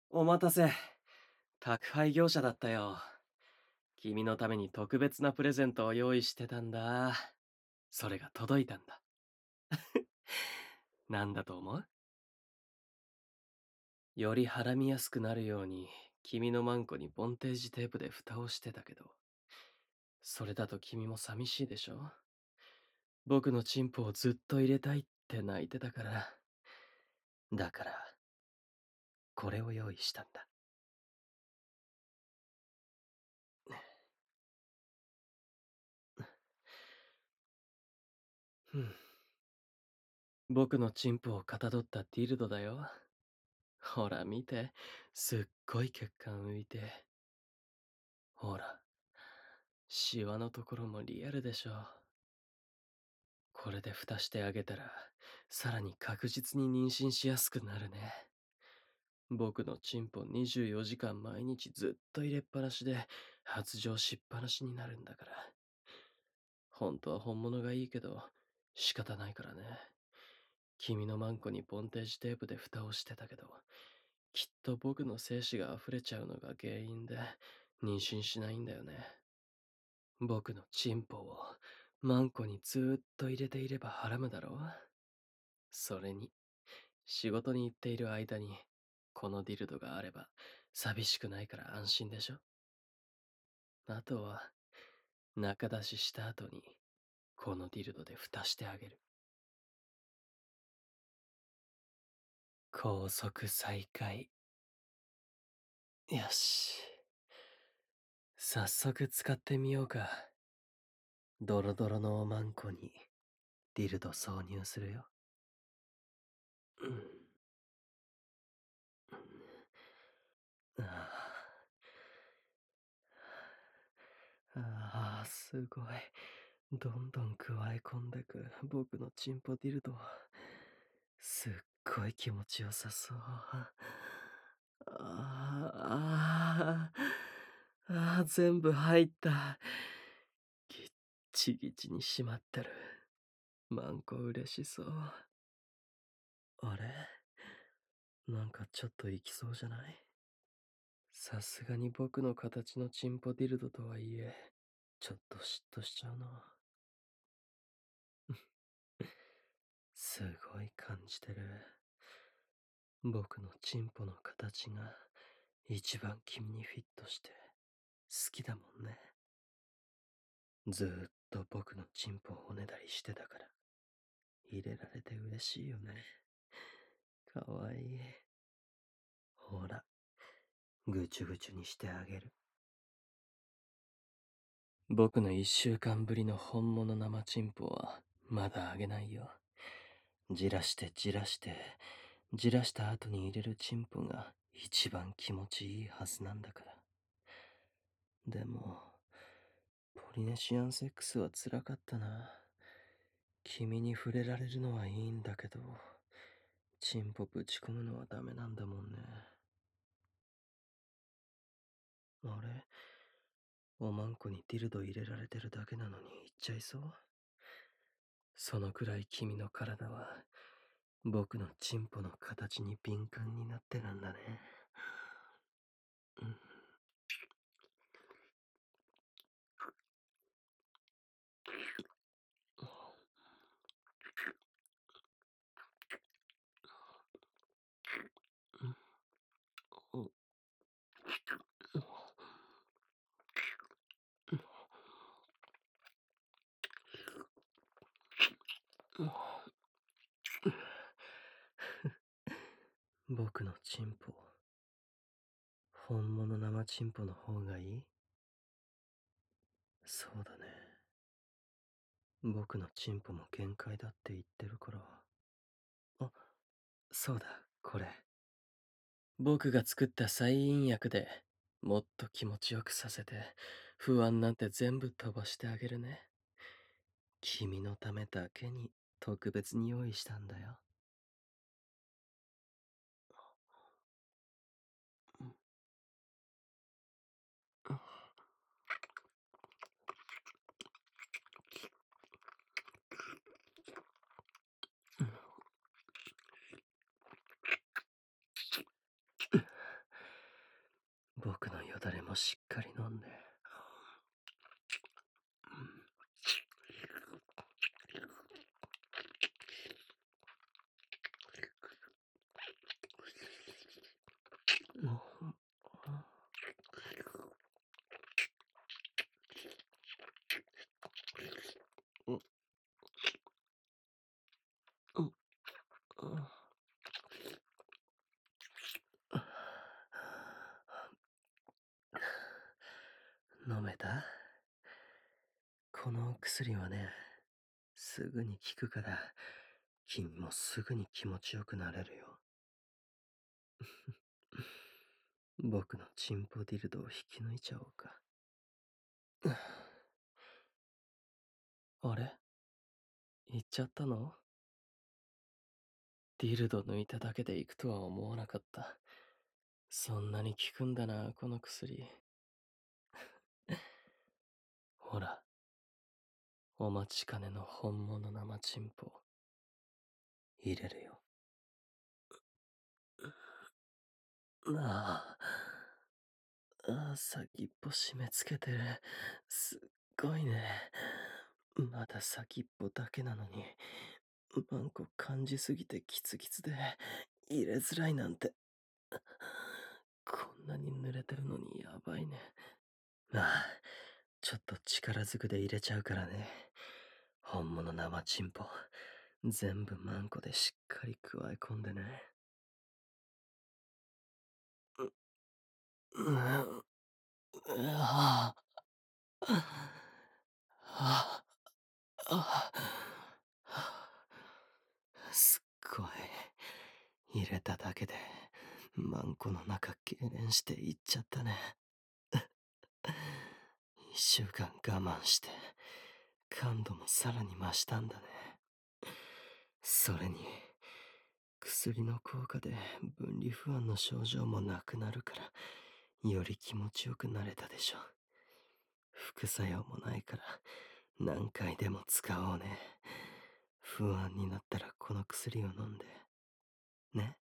お待たせ。宅配業者だったよ。君のために特別なプレゼントを用意してたんだ。それが届いたんだ。なんだと思う？よりはらみやすくなるように、君のマンコにボンテージテープで蓋をしてたけど、それだと君も寂しいでしょ？僕のチンポをずっと入れたいって泣いてたから。だから、これを用意したんだ。ふん。僕のチンポをかたどったディルドだよ。ほら見て、すっごい血管浮いて。ほら、シワのところもリアルでしょ。これで蓋してあげたら、さらに確実に妊娠しやすくなるね。僕のチンポ24時間毎日ずっと入れっぱなしで、発情しっぱなしになるんだから。本当は本物がいいけど、仕方ないからね。君のマンコにボンテージテープで蓋をしてたけど、きっと僕の精子が溢れちゃうのが原因で、妊娠しないんだよね。僕のチンポをマンコにずーっと入れていればはらむだろう。それに、仕事に行っている間に、このディルドがあれば、寂しくないから安心でしょ。あとは、中出しした後に、このディルドで蓋してあげる。高速再開。よし。早速使ってみようか。ドロドロのおまんこに、ディルド挿入するよ。うん。ああ、すごい。どんどん加え込んでく僕のチンポディルド。すっごい気持ちよさそう。全部入った。ぎっちぎちに締まってる。マンコ嬉しそう。あれ？なんかちょっといきそうじゃない？さすがに僕の形のチンポディルドとはいえ、ちょっと嫉妬しちゃうな。すごい感じてる。僕のチンポの形が一番君にフィットして好きだもんね。ずーっと僕のチンポをおねだりしてたから入れられて嬉しいよね。かわいい。ほら、ぐちゅぐちゅにしてあげる。僕の1週間ぶりの本物生チンポはまだあげないよ。じらしてじらして、じらした後に入れるチンポが一番気持ちいいはずなんだから。でも、ポリネシアンセックスは辛かったな。君に触れられるのはいいんだけど、チンポぶち込むのはダメなんだもんね。あれ？おまんこにディルド入れられてるだけなのに言っちゃいそう？そのくらい君の体は僕のチンポの形に敏感になってるんだね。うん。僕のチンポ、本物生チンポの方がいい？そうだね。僕のチンポも限界だって言ってるから。あ、そうだ、これ。僕が作った催眠薬でもっと気持ちよくさせて、不安なんて全部飛ばしてあげるね。君のためだけに特別に用意したんだよ。 だれもしっかり飲んで。うん、うん、うん、飲めた？この薬はね、すぐに効くから、君もすぐに気持ちよくなれるよ。僕のチンポディルドを引き抜いちゃおうか。あれ、行っちゃったの？ディルド抜いただけで行くとは思わなかった。そんなに効くんだな、この薬。ほら、お待ちかねの本物生チンポ。入れるよ。ああ、先っぽ締め付けてる。すっごいね。まだ先っぽだけなのに、マンコ感じすぎてキツキツで、入れづらいなんて。こんなに濡れてるのにやばいね。ああ、ちょっと力ずくで入れちゃうからね。本物生チンポ。全部マンコでしっかり加え込んでね。う、う、う、ああ、ああ、すっごい。入れただけで、マンコの中痙攣していっちゃったね。1週間我慢して、感度もさらに増したんだね。それに、薬の効果で分離不安の症状もなくなるから、より気持ちよくなれたでしょ。副作用もないから、何回でも使おうね。不安になったらこの薬を飲んで。ね。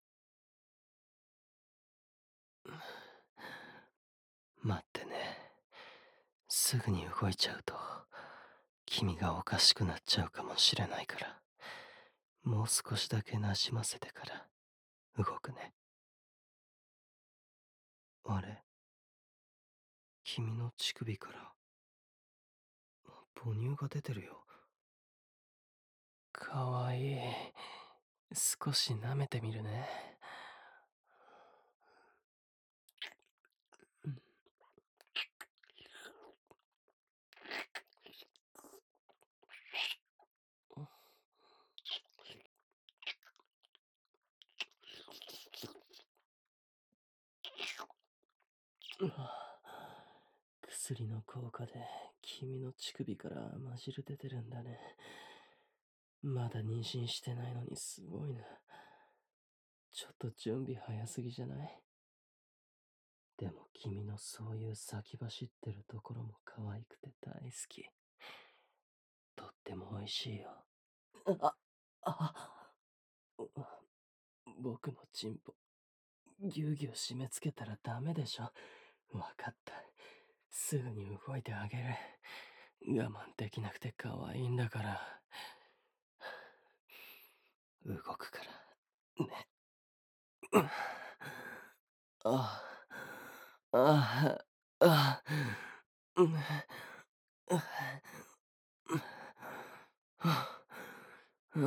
待ってね。すぐに動いちゃうと、君がおかしくなっちゃうかもしれないから、もう少しだけ馴染ませてから動くね。あれ、君の乳首から母乳が出てるよ。かわいい。少し舐めてみるね。薬の効果で君の乳首から甘汁出てるんだね。まだ妊娠してないのにすごいな。ちょっと準備早すぎじゃない？でも君のそういう先走ってるところも可愛くて大好き。とっても美味しいよ。あ、あ、僕のチンポ、ぎゅうぎゅう締め付けたらダメでしょ。わかった。すぐに動いてあげる。我慢できなくて可愛いんだから。動くから。ね。ああ、ああ、ああ、うん、うん、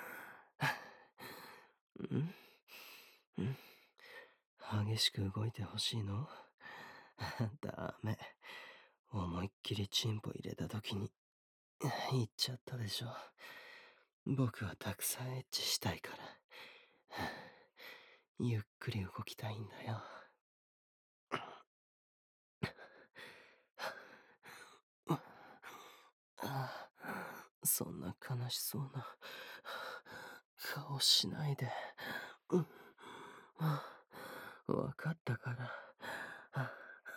うん、激しく動いてほしいの？ダメ。思いっきりチンポ入れた時に、言っちゃったでしょ。僕はたくさんエッチしたいから。ゆっくり動きたいんだよ。そんな悲しそうな顔しないで。わかったから。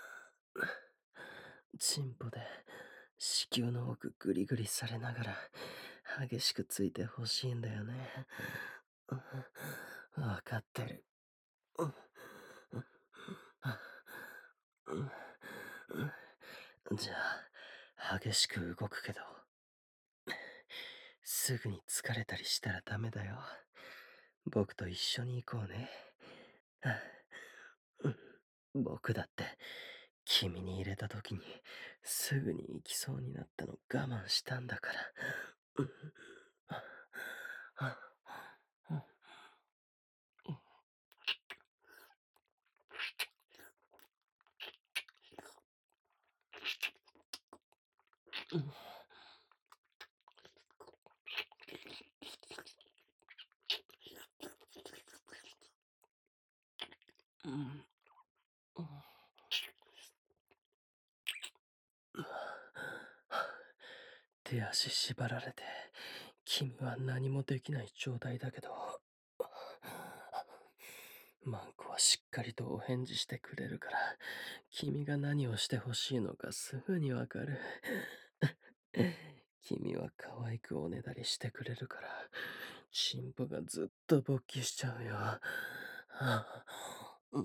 チンポで子宮の奥グリグリされながら激しくついてほしいんだよね。わかってる。 じゃあ、激しく動くけど、すぐに疲れたりしたらダメだよ。僕と一緒に行こうね。僕だって、君に入れた時に、すぐに行きそうになったの我慢したんだから。うん手足縛られて、君は何もできない状態だけど、マンコはしっかりとお返事してくれるから、君が何をしてほしいのかすぐにわかる。君は可愛くおねだりしてくれるから、チンポがずっと勃起しちゃうよ。うん、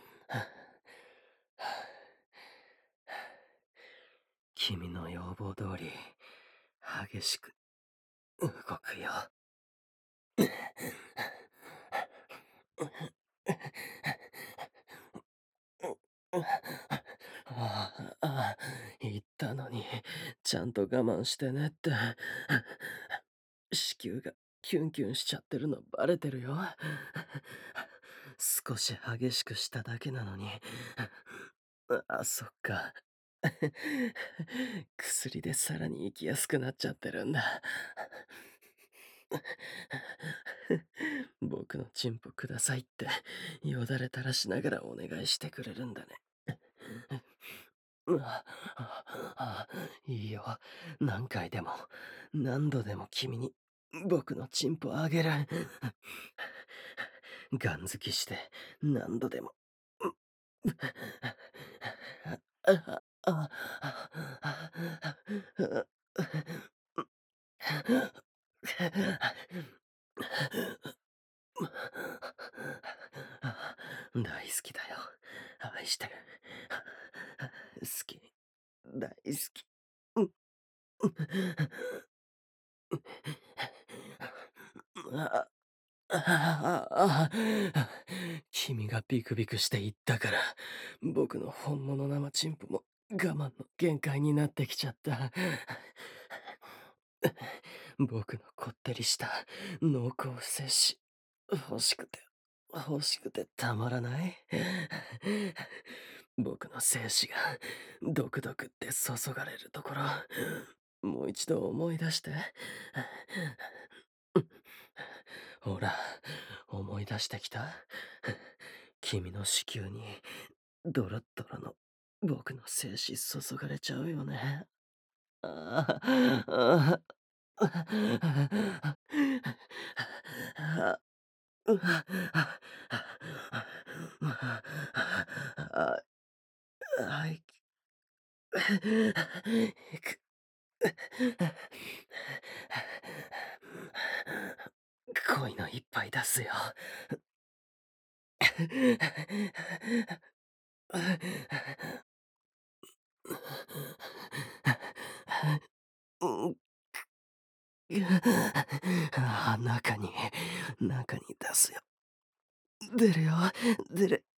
君の要望通り、激しく動くよ。言ったのに、ちゃんと我慢してねって。子宮がキュンキュンしちゃってるのバレてるよ。少し激しくしただけなのに。そっか。薬でさらに行きやすくなっちゃってるんだ。僕のチンポくださいってよだれ垂らしながらお願いしてくれるんだね。あいいよ。何回でも、何度でも君に僕のチンポあげる。ガン付きして何度でも。大好きだよ。愛してる。好き。大好き。うんあ君がビクビクして言ったから、僕の本物生チンポも我慢の限界になってきちゃった。僕のこってりした濃厚精子、欲しくてたまらない。僕の精子がドクドクって注がれるところ、もう一度思い出して。ほら、思い出してきた。君の子宮にドロッドロの僕の精子注がれちゃうよね。ああ、はい。恋の一杯出すよ。中に出すよ。出るよ。出る。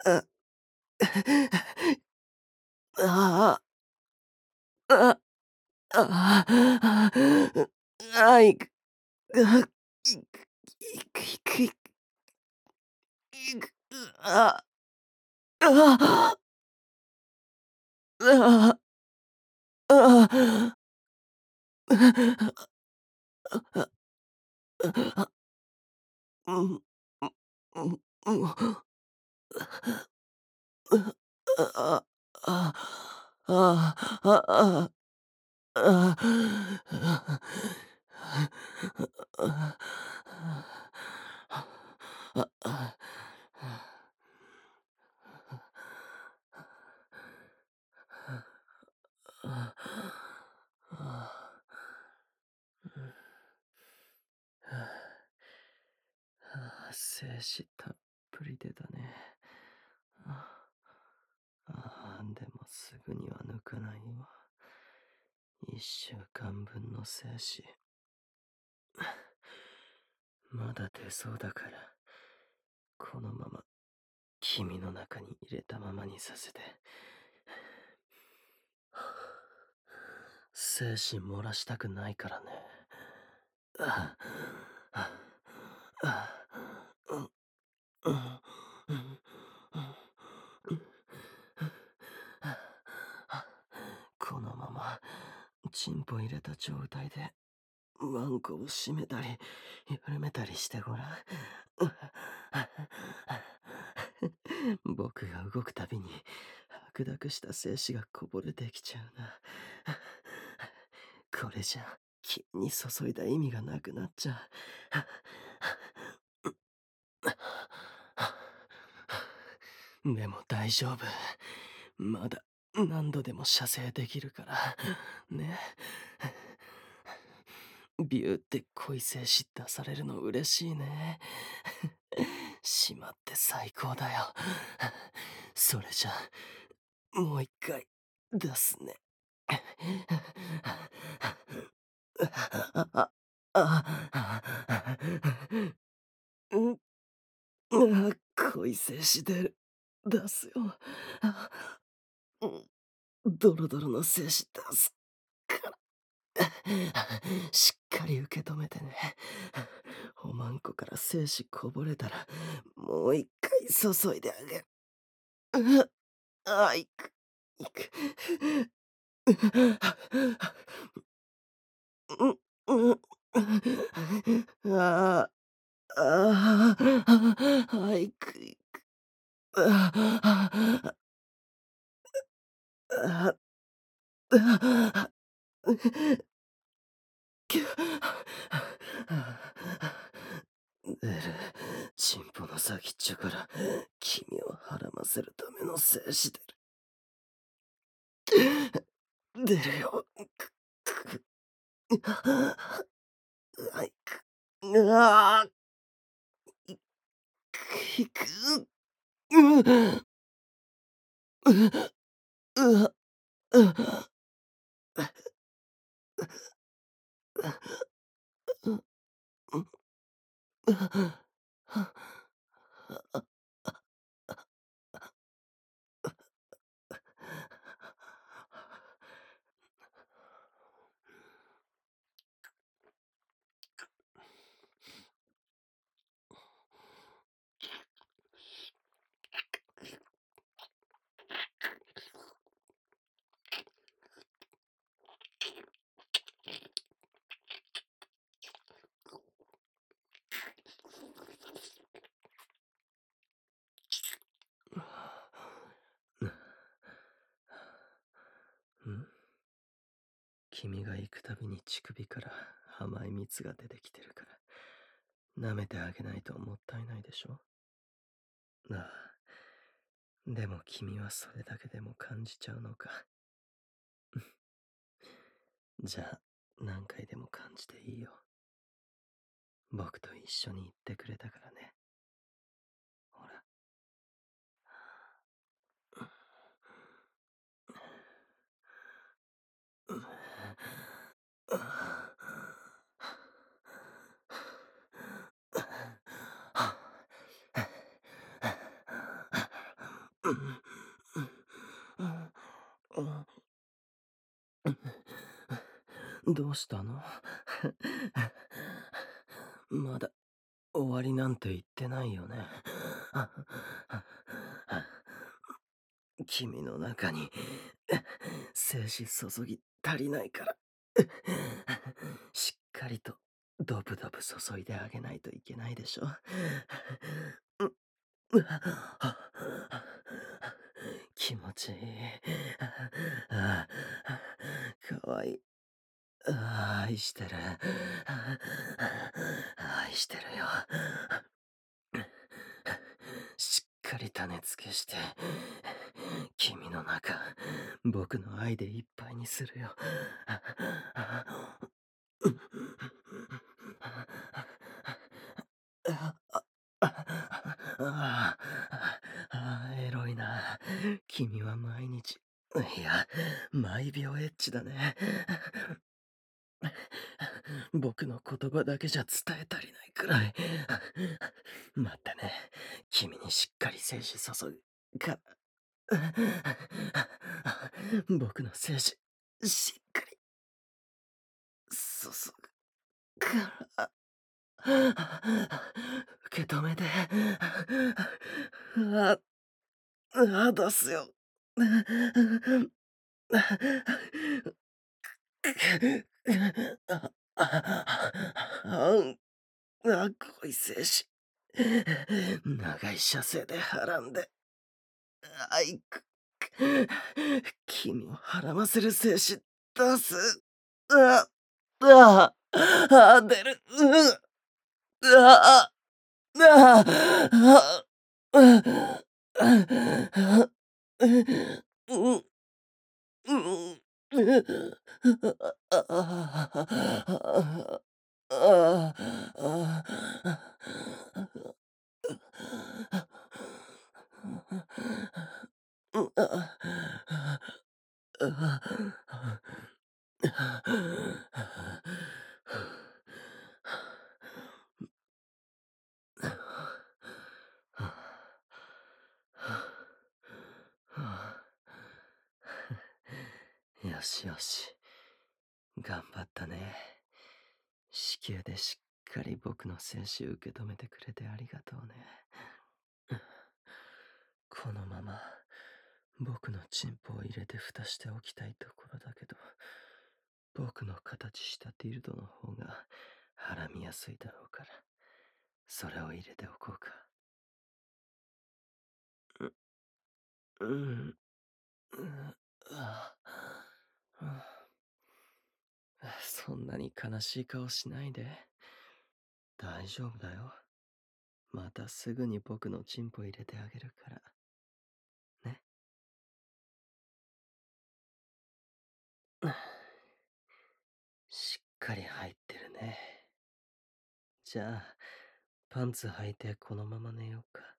ああ、ああ、あいく、あ、いく、いく、いく、いく、いく、あ、あ、あ、あ、うん、うん、うん、うん、あ、あ、あ、あ、あ、精子たっぷり出たね。 でもすぐには抜かないよ。1週間分の精子。まだ出そうだから、このまま君の中に入れたままにさせて。精子漏らしたくないからね。あああうんうんうんこのままチンポ入れた状態でワンコを締めたり緩めたりしてごらん。僕が動くたびに白濁した精子がこぼれてきちゃうな。これじゃ君に注いだ意味がなくなっちゃう。でも大丈夫。まだ何度でも射精できるからね。ビューって恋精子出されるの嬉しいね。しまって最高だよ。それじゃもう一回出すね。あ、うん、恋精子出る。出すよ。うん、ドロドロの精子出すから。しっかり受け止めてね。おまんこから精子こぼれたら、もう一回注いであげる。あ、いく、いく。うん、うん。ああ、ああ、あ、いく、いく。ああ、ああ、出る。チンポの先っちょから君をはらませるための精子出る。出るよ。あいく。ああ、いく、いく。うう、う、う、君が行くたびに乳首から甘い蜜が出てきてるから、舐めてあげないともったいないでしょ。ああ、でも君はそれだけでも感じちゃうのか。じゃあ、何回でも感じていいよ。僕と一緒に行ってくれたからね。ほら。どうしたの？まだ終わりなんて言ってないよね。君の中に精子注ぎ足りないからしっかりとドブドブ注いであげないといけないでしょ。気持ちいい。かわいい。愛してる。愛してるよ。しっかり種付けして、君の中、僕の愛でいっぱいにするよ。エロいな。君は毎日いや、毎秒エッチだね。僕の言葉だけじゃ伝え足りないくらい。待ってね。君にしっかり精子注ぐから。僕の精子、しっかり注ぐから。受け止めて。あ、出すよ。濃い精子。長い射精ではらんで。あいく。君をはらませる精子出す。あ、出る。あ、あ、あ、うん、よしよし。頑張ったね。子宮でしっかり僕の精子を受け止めてくれてありがとうね。このまま僕のチンポを入れて蓋しておきたいところだけど、僕の形したディルドの方がはらみやすいだろうから、それを入れておこうか。うん、うん、あそんなに悲しい顔しないで。大丈夫だよ。またすぐに僕のチンポ入れてあげるから。ね。しっかり入ってるね。じゃあ、パンツ履いてこのまま寝ようか。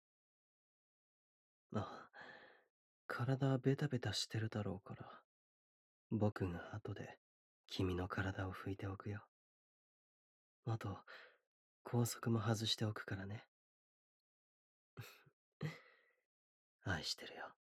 あ、体ベタベタしてるだろうから、僕が後で君の体を拭いておくよ。あと、拘束も外しておくからね。愛してるよ。